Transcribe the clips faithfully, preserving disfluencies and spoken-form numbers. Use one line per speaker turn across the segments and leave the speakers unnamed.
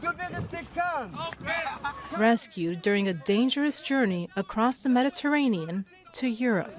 Rescued during a dangerous journey across the Mediterranean to Europe.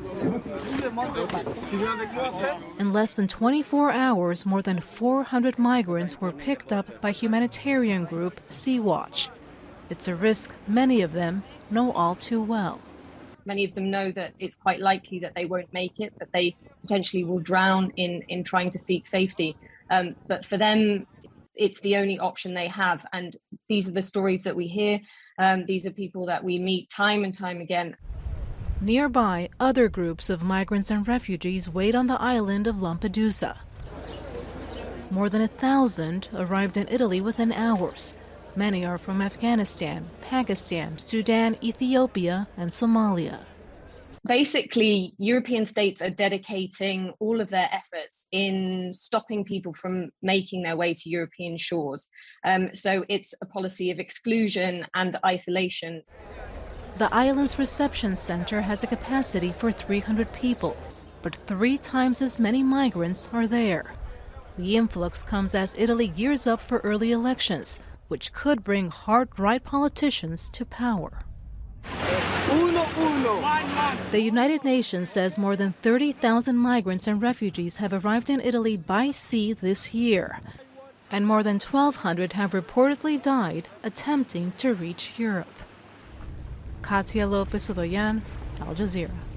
In less than twenty-four hours, more than four hundred migrants were picked up by humanitarian group Sea-Watch. It's a risk many of them know all too well.
Many of them know that it's quite likely that they won't make it, that they potentially will drown in, in trying to seek safety. Um, but for them, it's the only option they have. And these are the stories that we hear. Um, these are people that we meet time and time again.
Nearby, other groups of migrants and refugees wait on the island of Lampedusa. More than a thousand arrived in Italy within hours. Many are from Afghanistan, Pakistan, Sudan, Ethiopia, and Somalia.
Basically, European states are dedicating all of their efforts in stopping people from making their way to European shores. Um, so it's a policy of exclusion and isolation.
The island's reception center has a capacity for three hundred people, but three times as many migrants are there. The influx comes as Italy gears up for early elections, which could bring hard-right politicians to power. Uno, uno. The United Nations says more than thirty thousand migrants and refugees have arrived in Italy by sea this year, and more than twelve hundred have reportedly died attempting to reach Europe. Katia Lopez Odoyan, Al Jazeera.